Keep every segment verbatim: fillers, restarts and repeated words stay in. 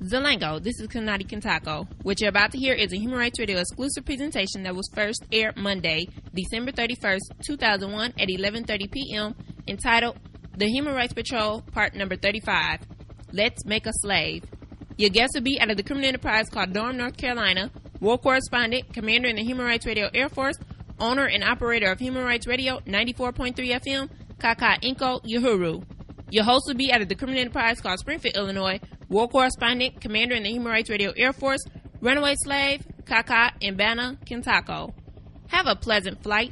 Zalango, this is Kanati Kintako. What you're about to hear is a Human Rights Radio exclusive presentation that was first aired Monday, December thirty-first, two thousand one at eleven thirty p.m. entitled The Human Rights Patrol, Part Number thirty-five, Let's Make a Slave. Your guest will be out of the criminal enterprise called Durham, North Carolina, war correspondent, commander in the Human Rights Radio Air Force, owner and operator of Human Rights Radio ninety-four point three F M, Kaka Inko Uhuru. Your host will be out of the criminal enterprise called Springfield, Illinois, war correspondent, commander in the Human Rights Radio Air Force, runaway slave, Kaka Mbana Kintako. Have a pleasant flight.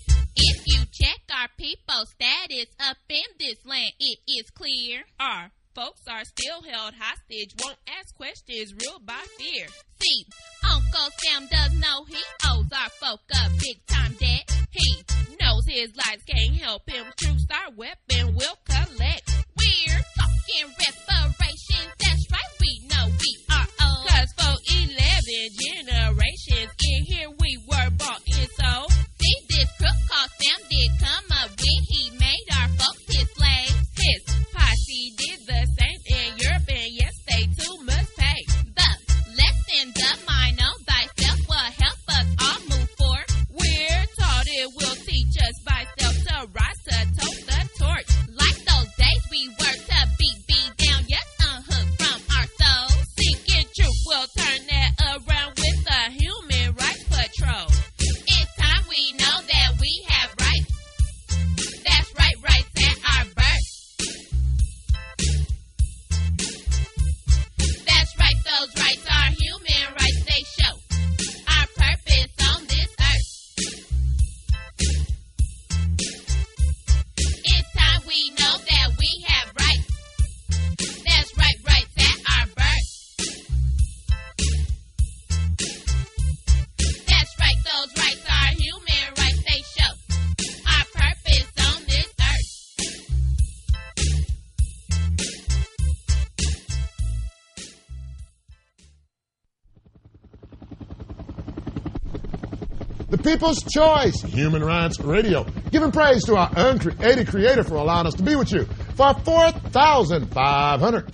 Status up in this land, it is clear. Our folks are still held hostage, won't ask questions, ruled by fear. See, Uncle Sam does know he owes our folk a big-time debt. He knows his lives can't help him. Troops our weapon will collect. We're talking reparations. That's right, we know we are old. Cause for eleven generations in here we were bought and sold. See, this crook called Sam did come up when he made our folks his slaves. His posse did the same in Europe, and yes, they too must pay. The lessons of mine on thyself will help us all move forward. We're taught it will teach us by self to rise to tote the torch. Like those days we were to beat beat down, yes, unhook from our souls. Seeking truth will turn that around with the Human Rights Patrol. It's time we know that we have rights. That's right, rights at our birth. That's right, those rights are human rights, they show our purpose on this earth. It's time we know that we have rights. That's right, rights at our birth. That's right, those rights are human rights, they show our purpose on this earth. The People's Choice, Human Rights Radio. Giving praise to our uncreated creator for allowing us to be with you for our four thousand five hundred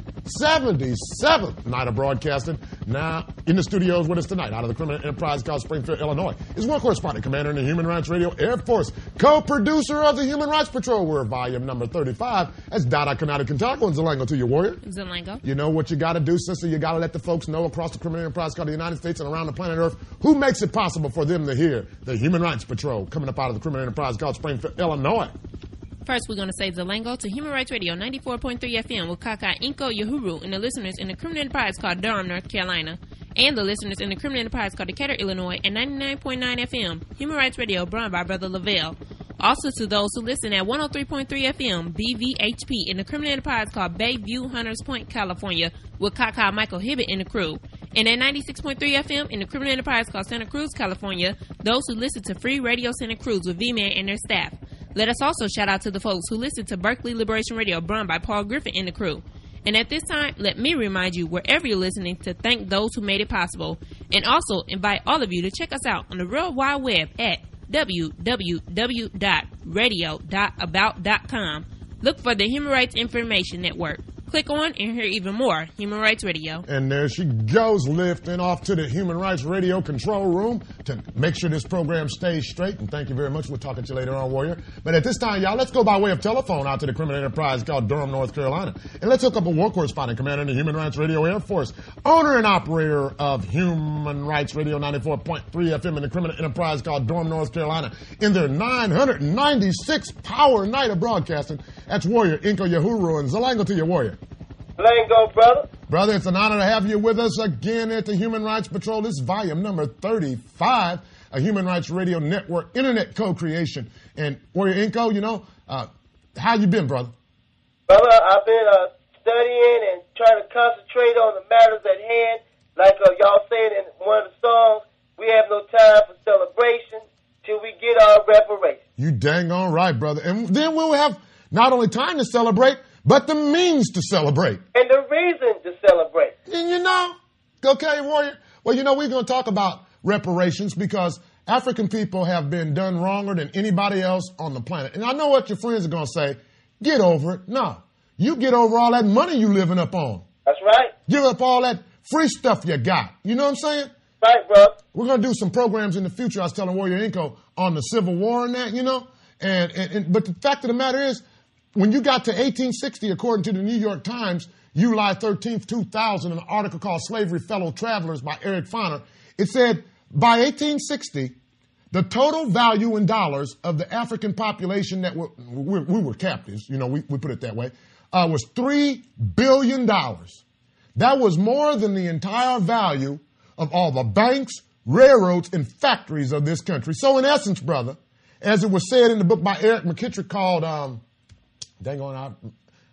seventy-seventh night of broadcasting. Now, in the studios with us tonight, out of the criminal enterprise called Springfield, Illinois, is one correspondent, commander in the Human Rights Radio Air Force, co-producer of the Human Rights Patrol. We're volume number thirty-five. That's Dada Kanata Kintako and Zalango to your warrior. Zalango. You know what you got to do, sister? You got to let the folks know across the criminal enterprise called the United States and around the planet Earth who makes it possible for them to hear the Human Rights Patrol coming up out of the criminal enterprise called Springfield, Illinois. First, we're going to say Zalango to Human Rights Radio ninety-four point three F M with Kaka Inko Yahuru and the listeners in the criminal enterprise called Durham, North Carolina, and the listeners in the criminal enterprise called Decatur, Illinois, and ninety-nine point nine F M, Human Rights Radio, brought by Brother Lavelle. Also to those who listen at one oh three point three F M, B V H P, in the criminal enterprise called Bayview, Hunters Point, California, with Kaka Michael Hibbett and the crew. And at ninety-six point three F M in the criminal enterprise called Santa Cruz, California, those who listen to Free Radio Santa Cruz with V-Man and their staff. Let us also shout out to the folks who listen to Berkeley Liberation Radio, run by Paul Griffin and the crew. And at this time, let me remind you, wherever you're listening, to thank those who made it possible. And also invite all of you to check us out on the World Wide Web at w w w dot radio dot about dot com. Look for the Human Rights Information Network. Click on and hear even more Human Rights Radio. And there she goes, lifting off to the Human Rights Radio control room to make sure this program stays straight. And thank you very much. We'll talk to you later on, Warrior. But at this time, y'all, let's go by way of telephone out to the criminal enterprise called Durham, North Carolina. And let's hook up a war correspondent, commander in the Human Rights Radio Air Force, owner and operator of Human Rights Radio ninety-four point three F M in the criminal enterprise called Durham, North Carolina, in their nine hundred ninety-sixth power night of broadcasting. That's Warrior Inko Yahuru, and Zalango to your Warrior. Zalango, brother. Brother, it's an honor to have you with us again at the Human Rights Patrol. This is volume number thirty-five, a Human Rights Radio Network Internet co-creation. And Warrior Inko, you know, uh, how you been, brother? Brother, I've been uh, studying and trying to concentrate on the matters at hand. Like uh, y'all said in one of the songs, we have no time for celebration till we get our reparations. You dang on right, brother. And then we'll have not only time to celebrate, but the means to celebrate. And the reason to celebrate. And you know, okay, Warrior. Well, you know, we're going to talk about reparations because African people have been done wronger than anybody else on the planet. And I know what your friends are going to say. Get over it. No. You get over all that money you living up on. That's right. Give up all that free stuff you got. You know what I'm saying? Right, bro. We're going to do some programs in the future, I was telling Warrior Inko, on the Civil War and that, you know. And, and, and But the fact of the matter is, when you got to eighteen sixty, according to the New York Times, July thirteenth, two thousand, an article called Slavery Fellow Travelers by Eric Foner, it said, by eighteen sixty, the total value in dollars of the African population that were, we, we were captives, you know, we, we put it that way, uh, was three billion dollars. That was more than the entire value of all the banks, railroads, and factories of this country. So in essence, brother, as it was said in the book by Eric McKittrick called, um, dang on, I,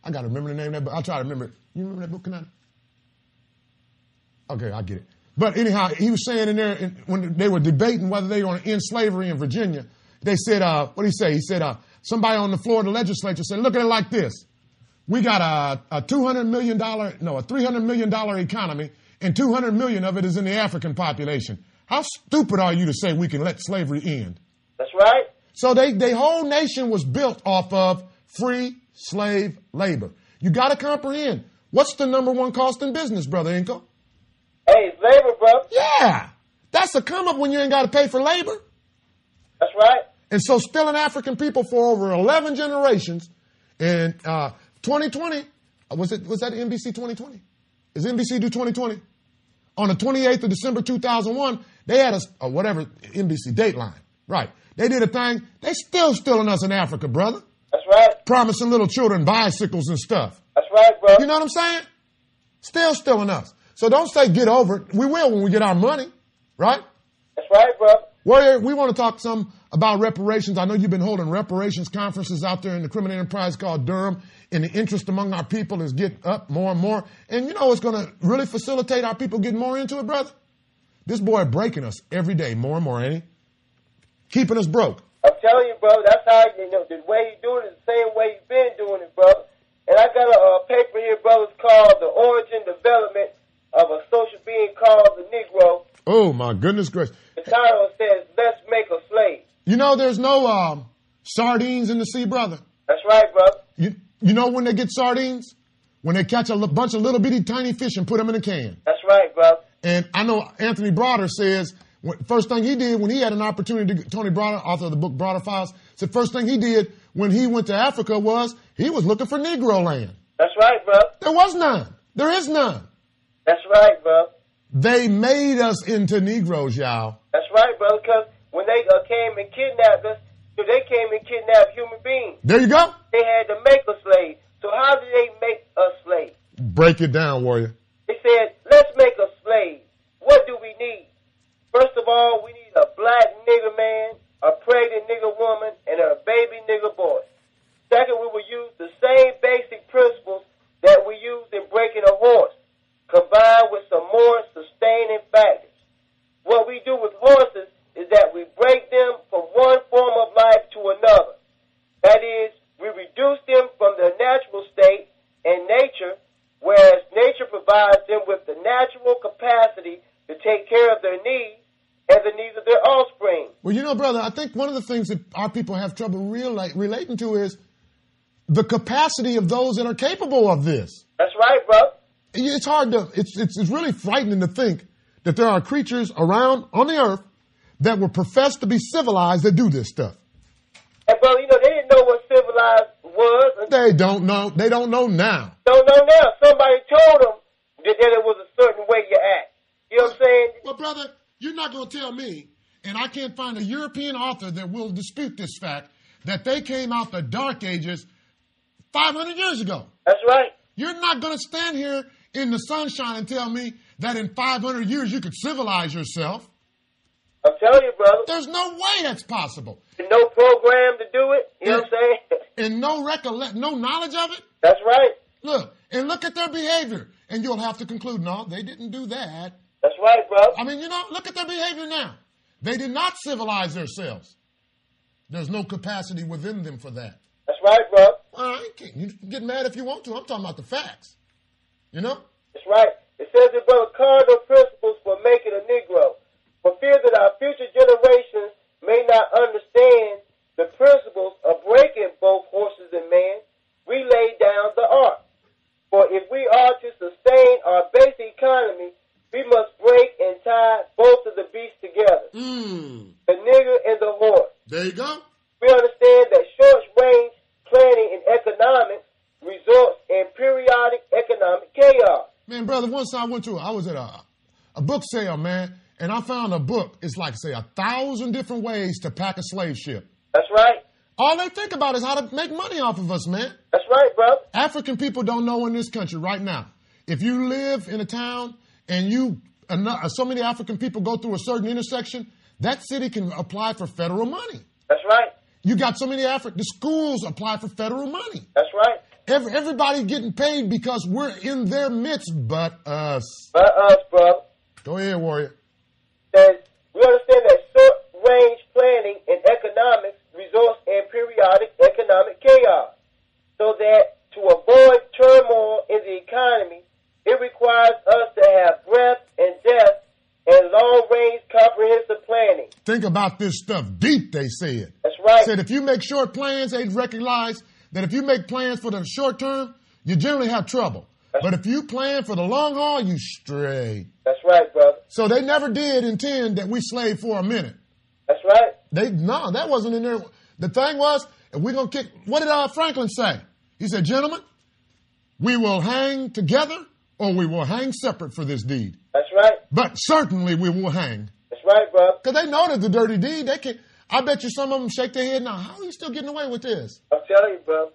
I got to remember the name of that book. I'll try to remember it. You remember that book, Kanani? Okay, I get it. But anyhow, he was saying in there, in, when they were debating whether they were going to end slavery in Virginia, they said, uh, what did he say? He said, uh, somebody on the floor of the legislature said, look at it like this. We got a, a two hundred million dollars, no, a three hundred million dollars economy, and two hundred million of it is in the African population. How stupid are you to say we can let slavery end? That's right. So they, their whole nation was built off of free slave labor. You got to comprehend. What's the number one cost in business, Brother Inko? Hey, it's labor, bro. Yeah. That's a come up when you ain't got to pay for labor. That's right. And so stealing African people for over eleven generations in uh, twenty twenty, was it was that N B C twenty twenty? Is N B C do twenty twenty? On the twenty-eighth of December two thousand one, they had a, or whatever, N B C Dateline. Right. They did a thing. They still stealing us in Africa, brother. That's right. Promising little children bicycles and stuff. That's right, bro. You know what I'm saying? Still stealing us. So don't say get over it. We will when we get our money. Right? That's right, bro. Warrior, we want to talk some about reparations. I know you've been holding reparations conferences out there in the criminal enterprise called Durham, and the interest among our people is getting up more and more. And you know what's going to really facilitate our people getting more into it, brother? This boy breaking us every day more and more, ain't he? Keeping us broke. I'm telling you, bro, that's how, you know, the way he's doing it is the same way he's been doing it, brother. And I got a, a paper here, brothers, called The Origin Development of a Social Being Called the Negro. Oh, my goodness gracious. The title says, Let's Make a Slave. You know there's no um, sardines in the sea, brother. That's right, brother. You, you know when they get sardines? When they catch a l- bunch of little bitty tiny fish and put them in a can. That's right, brother. And I know Anthony Broder says, when, first thing he did when he had an opportunity to, Tony Broder, author of the book Broder Files, said first thing he did when he went to Africa was he was looking for Negro land. That's right, brother. There was none. There is none. That's right, brother. They made us into Negroes, y'all. That's right, brother, because when they uh, came and kidnapped us, so they came and kidnapped human beings. There you go. They had to make a slave. So how did they make a slave? Break it down, warrior. They said, let's make a slave. What do we need? First of all, we need a black nigger man, a pregnant nigger woman, and a baby nigger boy. Second, we will use the same basic principles that we use in breaking a horse, combined with some more sustaining factors. What we do with horses is that we break them from one form of life to another. That is, we reduce them from their natural state and nature, whereas nature provides them with the natural capacity to take care of their needs and the needs of their offspring. Well, you know, brother, I think one of the things that our people have trouble relate, relating to is the capacity of those that are capable of this. That's right, bro. It's hard to, it's, it's, it's really frightening to think that there are creatures around on the earth that were professed to be civilized that do this stuff. And, brother, you know, they didn't know what civilized was. They don't know. They don't know now. Don't know now. Somebody told them that, that it was a certain way you act. You know what I'm saying? Well, brother, you're not going to tell me, and I can't find a European author that will dispute this fact, that they came out the Dark Ages five hundred years ago. That's right. You're not going to stand here in the sunshine and tell me that in five hundred years you could civilize yourself. I'm telling you, brother. There's no way that's possible. No program to do it. You know what I'm saying? And no recollect, no knowledge of it. That's right. Look, and look at their behavior. And you'll have to conclude, no, they didn't do that. That's right, brother. I mean, you know, look at their behavior now. They did not civilize themselves. There's no capacity within them for that. That's right, brother. Well, I can't, you can get mad if you want to. I'm talking about the facts. You know? That's right. It says in brother, cardinal principles for making a Negro. For fear that our future generations may not understand the principles of breaking both horses and man, we lay down the art. For if we are to sustain our basic economy, we must break and tie both of the beasts together. Mm. The nigger and the horse. There you go. We understand that short-range planning in economics results in periodic economic chaos. Man, brother, once I went to, I was at a, a book sale, man, and I found a book. It's like, say, a thousand different ways to pack a slave ship. That's right. All they think about is how to make money off of us, man. That's right, bro. African people don't know in this country right now. If you live in a town and you, enough, so many African people go through a certain intersection, that city can apply for federal money. That's right. You got so many African, the schools apply for federal money. That's right. Every, everybody getting paid because we're in their midst, but us. But us, brother. Go ahead, Warrior. That we understand that short-range planning in economics results in periodic economic chaos. So that to avoid turmoil in the economy, it requires us to have breadth and depth and long-range comprehensive planning. Think about this stuff deep, they said. That's right. Said if you make short plans, they recognize that if you make plans for the short term, you generally have trouble. That's but if you plan for the long haul, you straight. That's right, brother. So they never did intend that we slave for a minute. That's right. They no, that wasn't in there. The thing was, if we're gonna kick, what did uh, Franklin say? He said, gentlemen, we will hang together or we will hang separate for this deed. That's right. But certainly we will hang. That's right, brother. Because they know that the dirty deed, they can. I bet you some of them shake their head now. How are you still getting away with this? I'm telling you, brother.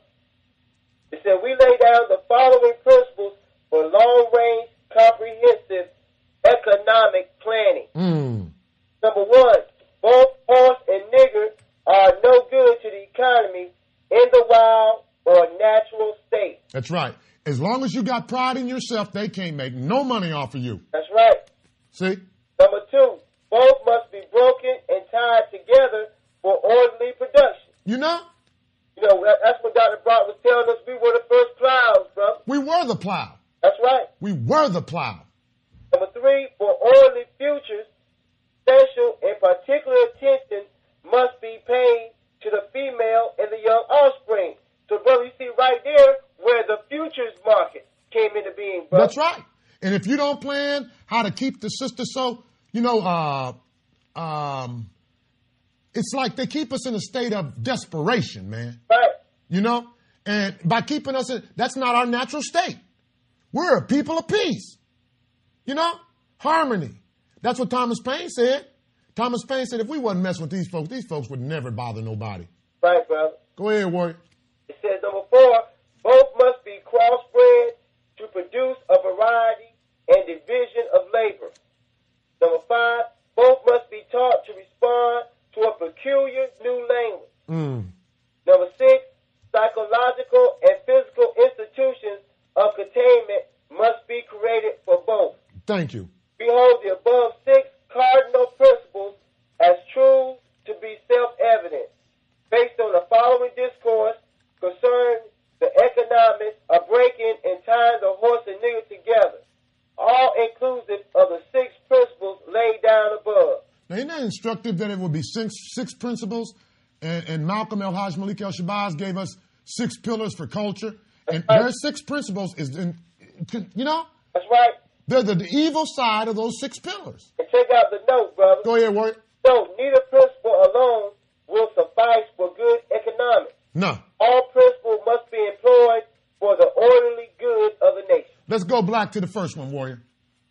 It said we lay down the following principles for long-range, comprehensive economic planning. Mm. Number one, both horse and nigger are no good to the economy in the wild or natural state. That's right. As long as you got pride in yourself, they can't make no money off of you. That's right. See? Number two, both must be broken and tied together for orderly production. You know? You know, that's what Doctor Brock was telling us. We were the first plows, brother. We were the plow. That's right. We were the plow. Number three, for orderly futures, special and particular attention must be paid to the female and the young offspring. So, brother, you see right there where the futures market came into being, brother. That's right. And if you don't plan how to keep the sister so, you know, uh, um, it's like they keep us in a state of desperation, man. Right. You know? And by keeping us in, that's not our natural state. We're a people of peace. You know? Harmony. That's what Thomas Paine said. Thomas Paine said if we wasn't messing with these folks, these folks would never bother nobody. Right, brother. Go ahead, Warrior. It says, number four, both must be crossbred to produce a variety and division of labor. Number five, both must be taught to respond to a peculiar new language. Mm. Number six, psychological and physical institutions of containment must be created for both. Thank you. Behold the above six cardinal principles as true to be self-evident, based on the following discourse concerning the economics of breaking and tying the horse and nigger together, all inclusive of the six principles laid down above. Now, isn't that instructive that it would be six six principles? And, and Malcolm El Haj Malik El Shabazz gave us six pillars for culture. And right. their six principles is, in, you know? That's right. They're the, the evil side of those six pillars. And check out the note, brother. Go ahead, Warrior. So, neither principle alone will suffice for good economics. No. All principles must be employed for the orderly good of the nation. Let's go back to the first one, Warrior.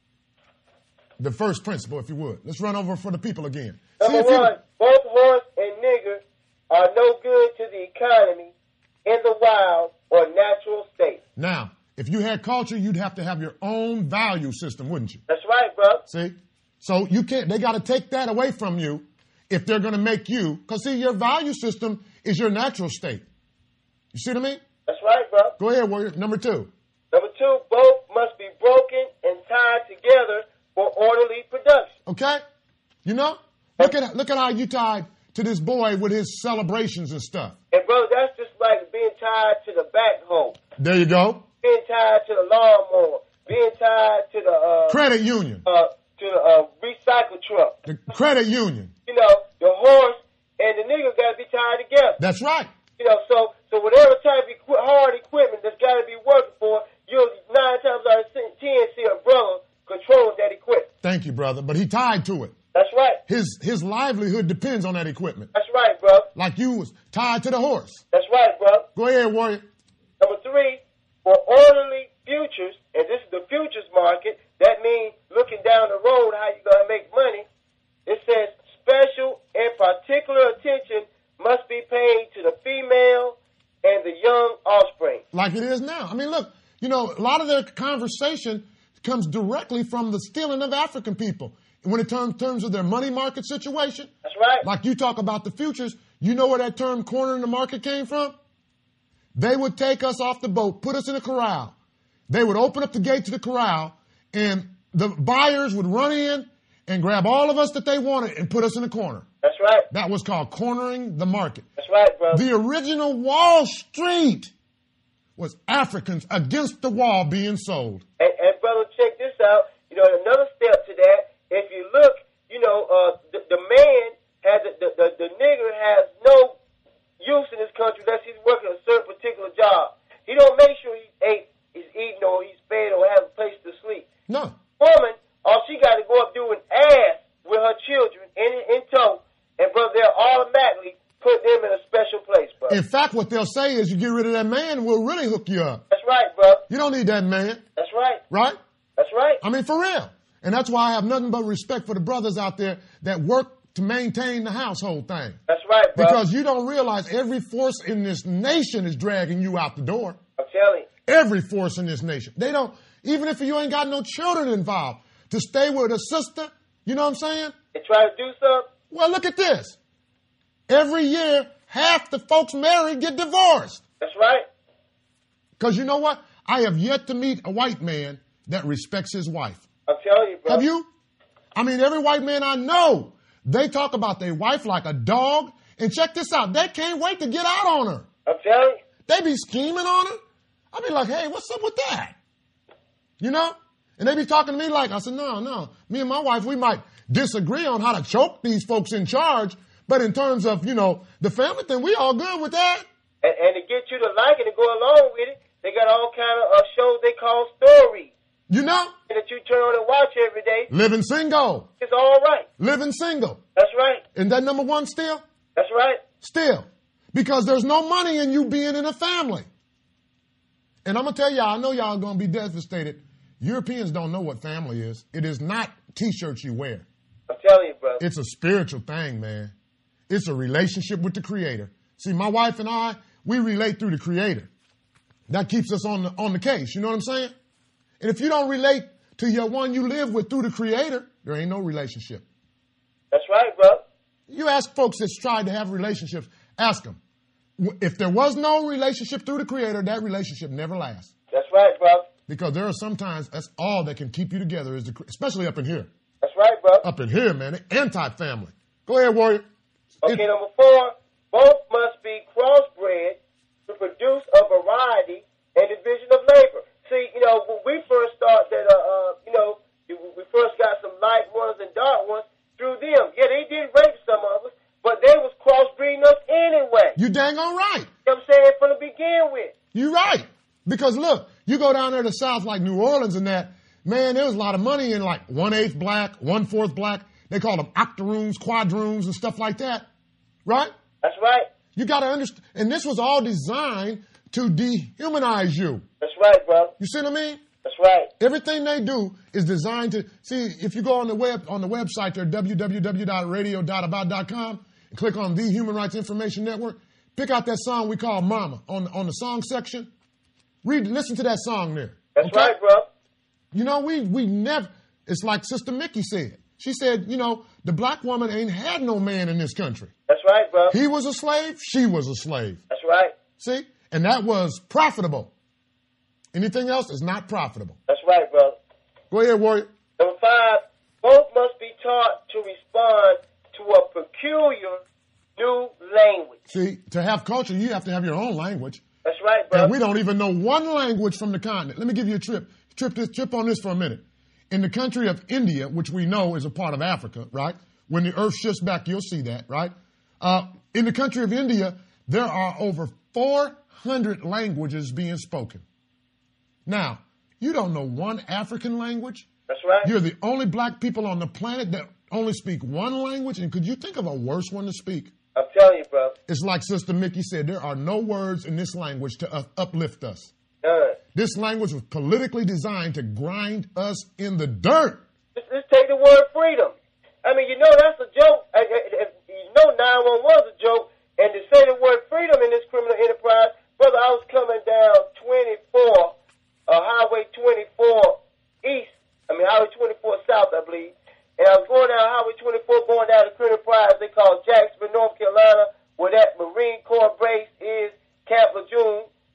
The first principle, if you would. Let's run over for the people again. Number See, one, both horse and nigger are no good to the economy in the wild or natural state. Now, if you had culture, you'd have to have your own value system, wouldn't you? That's right, bro. See? So you can't, they got to take that away from you if they're going to make you, because see, your value system is your natural state. You see what I mean? That's right, bro. Go ahead, Warrior. Number two. Number two, both must be broken and tied together for orderly production. Okay? You know? Look at look at how you tied to this boy with his celebrations and stuff. And, brother, that's just like being tied to the backhoe. There you go. Being tied to the lawnmower. Being tied to the... Uh, Credit union. Uh, to the uh, recycle truck. The credit union. You know, the horse and the nigga got to be tied together. That's right. You know, so so whatever type of equi- hard equipment that's got to be working for, you'll nine times out of ten see a brother controlling that equipment. Thank you, brother. But he tied to it. That's right. His his livelihood depends on that equipment. That's right, bro. Like you was tied to the horse. That's right, bro. Go ahead, Warrior. Number three, for orderly futures, and this is the futures market, that means looking down the road how you're going to make money. It says special and particular attention must be paid to the female and the young offspring. Like it is now. I mean, look, you know, a lot of their conversation comes directly from the stealing of African people. When it term, terms of their money market situation. That's right. Like you talk about the futures, you know where that term corner in the market came from? They would take us off the boat, put us in a corral. They would open up the gate to the corral, and the buyers would run in and grab all of us that they wanted and put us in a corner. That's right. That was called cornering the market. That's right, brother. The original Wall Street was Africans against the wall being sold. And, and brother, check this out. You know, another step to that, if you look, you know, uh, the, the man has, a, the, the, the nigger has no use in this country unless he's working a certain particular job. He don't make sure he ate, he's eating, or he's fed, or has a place to sleep. No. Woman, all she got to go up doing ass with her children in, in tow, and brother, they'll automatically put them in a special place, brother. In fact, what they'll say is you get rid of that man, we'll really hook you up. That's right, brother. You don't need that man. That's right. Right? That's right. I mean, for real. And that's why I have nothing but respect for the brothers out there that work to maintain the household thing. That's right, brother. Because you don't realize every force in this nation is dragging you out the door. I'm telling you. Every force in this nation. They don't, even if you ain't got no children involved, to stay with a sister, you know what I'm saying? They try to do something. Well, look at this. Every year, half the folks married get divorced. That's right. Because you know what? I have yet to meet a white man that respects his wife. I'm telling you, bro. Have you? I mean, every white man I know, they talk about their wife like a dog. And check this out. They can't wait to get out on her. I'm telling you. They be scheming on her. I be like, hey, what's up with that? You know? And they be talking to me like, I said, no, no. Me and my wife, we might disagree on how to choke these folks in charge. But in terms of, you know, the family thing, we all good with that. And, and to get you to like it and go along with it, they got all kind of uh, shows they call stories. You know? That you turn on and watch every day. Living single. It's all right. Living single. That's right. Isn't that number one still? That's right. Still. Because there's no money in you being in a family. And I'm going to tell y'all, I know y'all are going to be devastated. Europeans don't know what family is. It is not T-shirts you wear. I'm telling you, brother. It's a spiritual thing, man. It's a relationship with the Creator. See, my wife and I, we relate through the Creator. That keeps us on the, on the case. You know what I'm saying? And if you don't relate to your one you live with through the Creator, there ain't no relationship. That's right, bro. You ask folks that's tried to have relationships, ask them. If there was no relationship through the Creator, that relationship never lasts. That's right, bro. Because there are sometimes that's all that can keep you together, is the, especially up in here. That's right, bro. Up in here, man. Anti-family. Go ahead, Warrior. Okay, It, number four, both must be crossbred to produce a variety and division of labor. See, you know, when we first thought that, uh, uh, you know, we first got some light ones and dark ones through them. Yeah, they did rape some of us, but they was crossbreeding us anyway. you dang on right. You know what I'm saying? From the begin with. You're right. Because look, you go down there to the South like New Orleans and that, man, there was a lot of money in like one-eighth black, one-fourth black. They call them octoroons, quadroons, and stuff like that. Right? That's right. You got to understand. And this was all designed to dehumanize you. That's right, bro. You see what I mean? That's right. Everything they do is designed to, see, if you go on the web, on the website there, w w w dot radio dot about dot com, and click on the Human Rights Information Network, pick out that song we call Mama on, on the song section. Read, listen to that song there. That's okay? right, bro. You know, we, we never, it's like Sister Mickey said. She said, you know, the black woman ain't had no man in this country. That's right, bro. He was a slave, she was a slave. That's right. See? And that was profitable. Anything else is not profitable. That's right, bro. Go ahead, Warrior. Number five, both must be taught to respond to a peculiar new language. See, to have culture, you have to have your own language. That's right, bro. And we don't even know one language from the continent. Let me give you a trip. Trip this, trip on this for a minute. In the country of India, which we know is a part of Africa, right? When the earth shifts back, you'll see that, right? Uh, in the country of India, there are over four hundred languages being spoken. Now, you don't know one African language. That's right. You're the only black people on the planet that only speak one language. And could you think of a worse one to speak? I'm telling you, bro. It's like Sister Mickey said, there are no words in this language to uh, uplift us. None. This language was politically designed to grind us in the dirt. Let's, let's take the word freedom. I mean, you know, that's a joke. I, I, you know nine one one is a joke. And to say the word freedom in this criminal enterprise, brother, I was coming down twenty-four, uh, Highway twenty-four East. I mean, Highway twenty-four South, I believe. And I was going down Highway twenty-four, going down to criminal enterprise they call Jacksonville, North Carolina, where that Marine Corps base is, Camp Lejeune.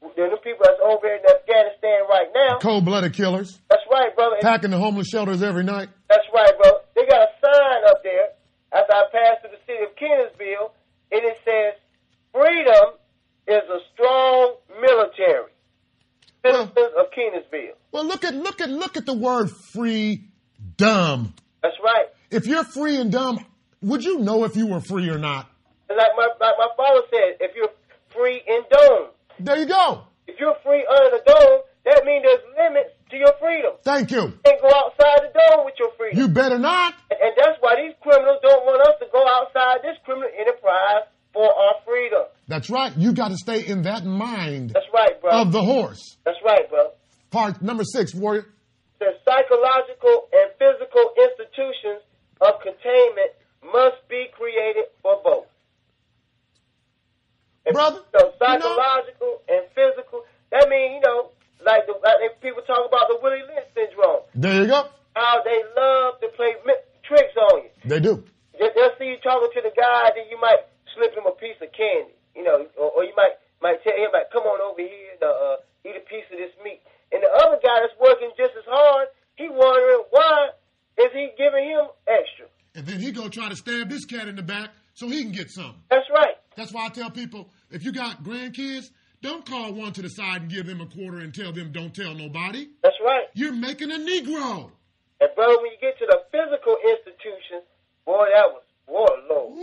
Cold-blooded killers. That's right, brother. Packing the homeless shelters every night. That's right, brother. They got a sign up there as I pass through the city of Kenansville, and it says, freedom is a strong military. Citizens Well, of Kenansville. well, look at look at look at the word freedom. That's right. If you're free and dumb, would you know if you were free or not? And like my, like my father said, if you're free in dome, There you go. if you're free under the dome, that means there's limits to your freedom. Thank you. You can't go outside the dome with your freedom. You better not. And that's why these criminals don't want us to go outside this criminal enterprise for our freedom. That's right. You got to stay in that mind That's right, bro. of the horse. That's right, bro. Part number six, warrior. The psychological and physical institutions of containment must be created for both. And Brother, so you know- psychological and physical, that means, you know, like, the, like people talk about the Willie Lynch syndrome, There you go. how they love to play mi- tricks on you. They do. They- They'll see you talking to the guy, then you might slip him a piece of candy, you know, or, or you might might tell him, like, come on over here to uh, eat a piece of this meat. And the other guy that's working just as hard, he wondering why is he giving him extra. And then he go try to stab this cat in the back so he can get something. That's right. That's why I tell people, if you got grandkids, don't call one to the side and give them a quarter and tell them don't tell nobody. That's right. You're making a Negro. And brother, when you get to the physical institutions, boy, that was warlord.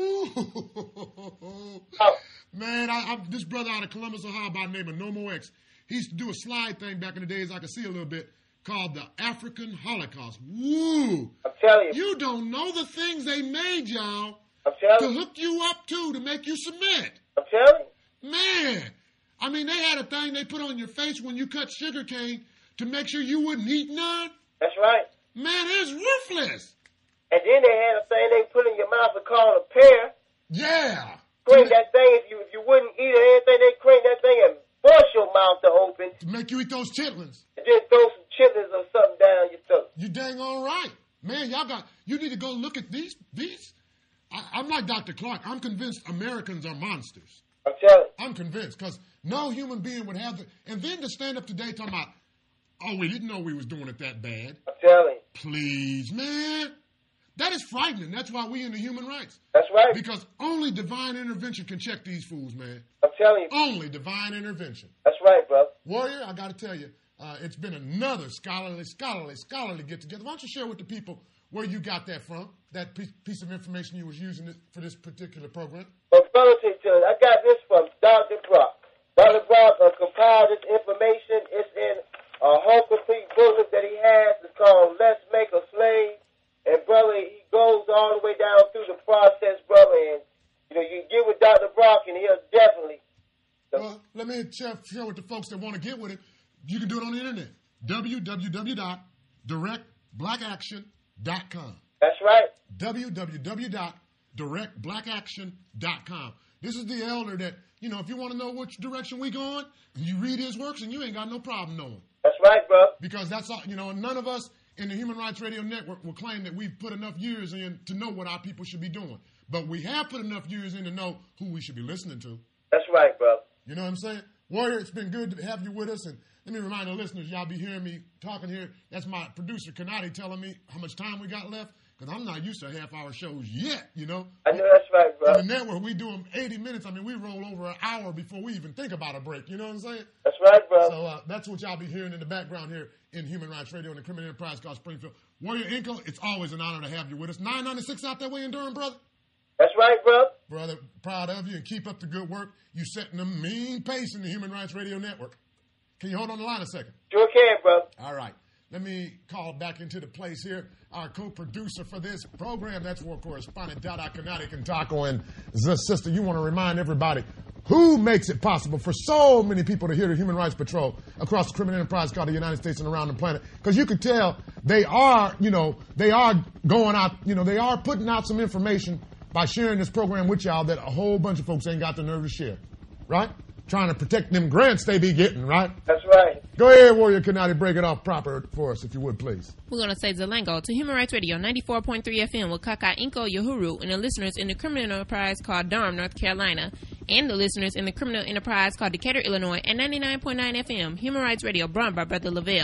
Ooh. Oh. Man, I, I, this brother out of Columbus, Ohio, by the name of Nomo X, he used to do a slide thing back in the days I could see a little bit called the African Holocaust. Woo! I'm telling you. You don't know the things they made, y'all, I'm to telling you. hook you up to, to make you submit. I'm telling you. Man, I mean, they had a thing they put on your face when you cut sugar cane to make sure you wouldn't eat none. That's right. Man, it's ruthless. And then they had a thing they put in your mouth and called a pear. Yeah. Crank that thing if you if you wouldn't eat it or anything, they crank that thing and force your mouth to open To make you eat those chitlins. and just throw some chitlins or something down your throat. You dang all right. Man, y'all got, you need to go look at these, these. I, I'm like Doctor Clark. I'm convinced Americans are monsters. I'm telling you. I'm convinced because no human being would have the, and then to stand up today talking about, oh, we didn't know we was doing it that bad. I'm telling you. Please, man. That is frightening. That's why we in the human rights. That's right. Because only divine intervention can check these fools, man. I'm telling you. Only divine intervention. That's right, bro. Warrior, I got to tell you, uh, it's been another scholarly, scholarly, scholarly get-together. Why don't you share with the people where you got that from, that piece, piece of information you was using it for this particular program? But brother, I got this from Doctor Brock. Doctor Brock uh, compiled this information. It's in a whole complete booklet that he has. It's called Let's Make a Slave. And brother, he goes all the way down through the process, brother. And you know, you get with Doctor Brock, and he'll definitely. Well, let me share, share with the folks that want to get with it. You can do it on the internet. w w w dot direct black action dot com. That's right. w w w dot direct black action dot com. This is the elder that, you know, if you want to know which direction we going, you read his works and you ain't got no problem knowing. That's right, bro. Because that's all, you know, none of us in the Human Rights Radio Network will claim that we've put enough years in to know what our people should be doing. But we have put enough years in to know who we should be listening to. That's right, bro. You know what I'm saying? Warrior, it's been good to have you with us. And let me remind the listeners, y'all be hearing me talking here. That's my producer, Kanati, telling me how much time we got left. Because I'm not used to half-hour shows yet, you know. I know that's right, bro. In the network, we do them eighty minutes. I mean, we roll over an hour before we even think about a break. You know what I'm saying? That's right, bro. So uh, that's what y'all be hearing in the background here in Human Rights Radio and the Criminal Enterprise called Springfield. Warrior Inco, it's always an honor to have you with us. nine ninety-six out that way in Durham, brother. That's right, bro. Brother, proud of you and keep up the good work. You setting a mean pace in the Human Rights Radio Network. Can you hold on the line a second? Sure can, bro. All right. Let me call back into the place here. Our co-producer for this program, that's war correspondent Dada Kanati Kantako. And the sister, you want to remind everybody who makes it possible for so many people to hear the Human Rights Patrol across the criminal enterprise called the United States and around the planet. Because you could tell they are, you know, they are going out, you know, they are putting out some information by sharing this program with y'all that a whole bunch of folks ain't got the nerve to share. Right? Trying to protect them grants they be getting, right? That's right. Go ahead, Warrior Kanati, break it off proper for us, if you would, please. We're going to say Zalango to Human Rights Radio ninety-four point three F M with Kaka Inko Yahuru and the listeners in the criminal enterprise called Durham, North Carolina, and the listeners in the criminal enterprise called Decatur, Illinois at ninety-nine point nine F M. Human Rights Radio, brought by Brother Lavelle.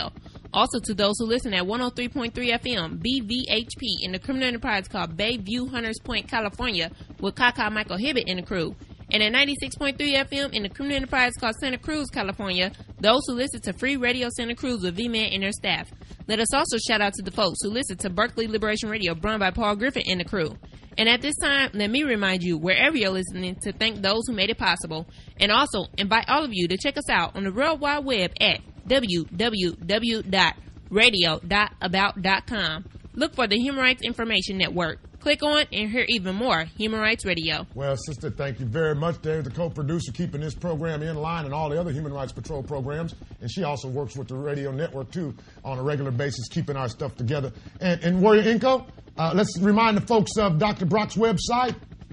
Also to those who listen at one oh three point three F M, B V H P, in the criminal enterprise called Bayview Hunters Point, California, with Kaka Michael Hibbett and the crew. And at ninety-six point three F M in the criminal enterprise called Santa Cruz, California, those who listen to Free Radio Santa Cruz with V-Man and their staff. Let us also shout out to the folks who listen to Berkeley Liberation Radio, run by Paul Griffin and the crew. And at this time, let me remind you, wherever you're listening, to thank those who made it possible. And also invite all of you to check us out on the World Wide Web at w w w dot radio dot about dot com. Look for the Human Rights Information Network. Click on and hear even more Human Rights Radio. Well, sister, thank you very much. Dave, the co-producer, keeping this program in line and all the other Human Rights Patrol programs. And she also works with the radio network, too, on a regular basis, keeping our stuff together. And, and Warrior Inco, uh, let's remind the folks of Doctor Brock's website,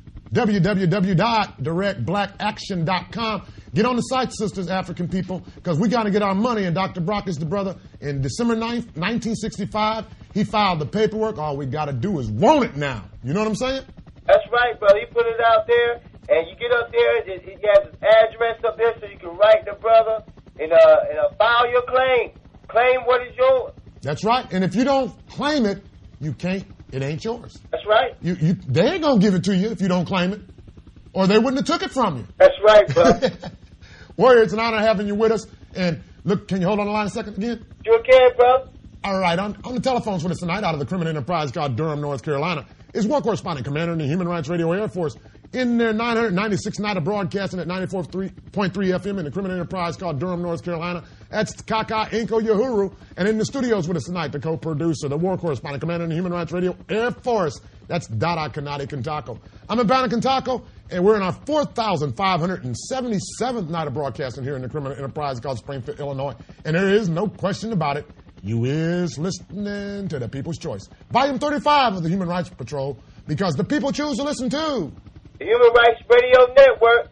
w w w dot direct black action dot com. Get on the site, sisters, African people, because we got to get our money. And Doctor Brock is the brother. In December ninth, nineteen sixty-five, he filed the paperwork. All we got to do is want it now. You know what I'm saying? That's right, brother. He put it out there, and you get up there, and he has his address up there so you can write the brother and, uh, and uh, file your claim. Claim what is yours. That's right. And if you don't claim it, you can't. It ain't yours. That's right. You, you, they ain't going to give it to you if you don't claim it, or they wouldn't have took it from you. That's right, brother. Warrior, it's an honor having you with us. And look, can you hold on the line a second again? Sure can, brother. All right, on, on the telephones with us tonight out of the criminal enterprise called Durham, North Carolina, is war correspondent commander in the Human Rights Radio Air Force in their nine hundred ninety-sixth night of broadcasting at ninety-four point three F M in the criminal enterprise called Durham, North Carolina. That's Kaka Inko Uhuru. And in the studios with us tonight, the co-producer, the war correspondent commander in the Human Rights Radio Air Force. That's Dada Kanati Kantako. I'm in Banna Kantako, and we're in our four thousand five hundred seventy-seventh night of broadcasting here in the criminal enterprise called Springfield, Illinois. And there is no question about it. You is listening to the People's Choice. Volume thirty-five of the Human Rights Patrol, because the people choose to listen to the Human Rights Radio Network.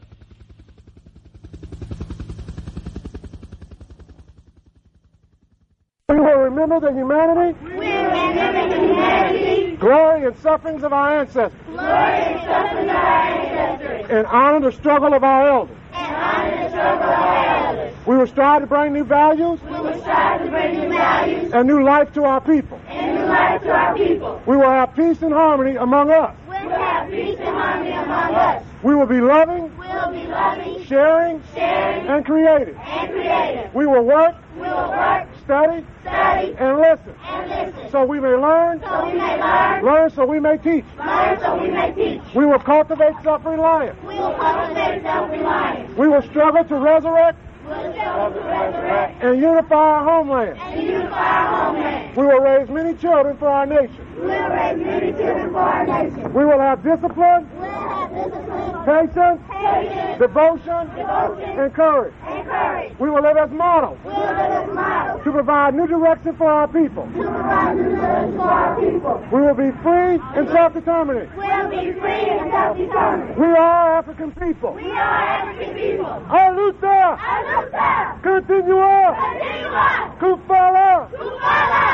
We will remember the humanity, we will remember the humanity, glory and sufferings of our ancestors, glory and sufferings of our ancestors, and honor the struggle of our elders. and honor the struggle of our elders. We will strive to bring new values We will strive to bring new values and new life to our people. and new life to our people. We will have peace and harmony among us. We will have peace and harmony among us. We will be loving, We will be loving, sharing, sharing, and creative. and creative. We will work, We will work, study, study, and listen, and listen, so we may learn, so we may learn, learn so we may teach. learn so we may teach. We will cultivate self-reliance. We will cultivate self-reliance. We will struggle to resurrect We will struggle to resurrect and unify our homeland. and unify our homeland. We will raise many children for our nation. We will raise many children for our nation. We will have discipline, We will have discipline, patience, patience, devotion, devotion, and courage. and courage. We will live as models We will live as models to provide new direction for our people. to provide new direction for our people. We will be free and self-determining. We will be free and self-determined. We are African people. We are African people. A luta, Aluta, continua, continua, kufala, kufala,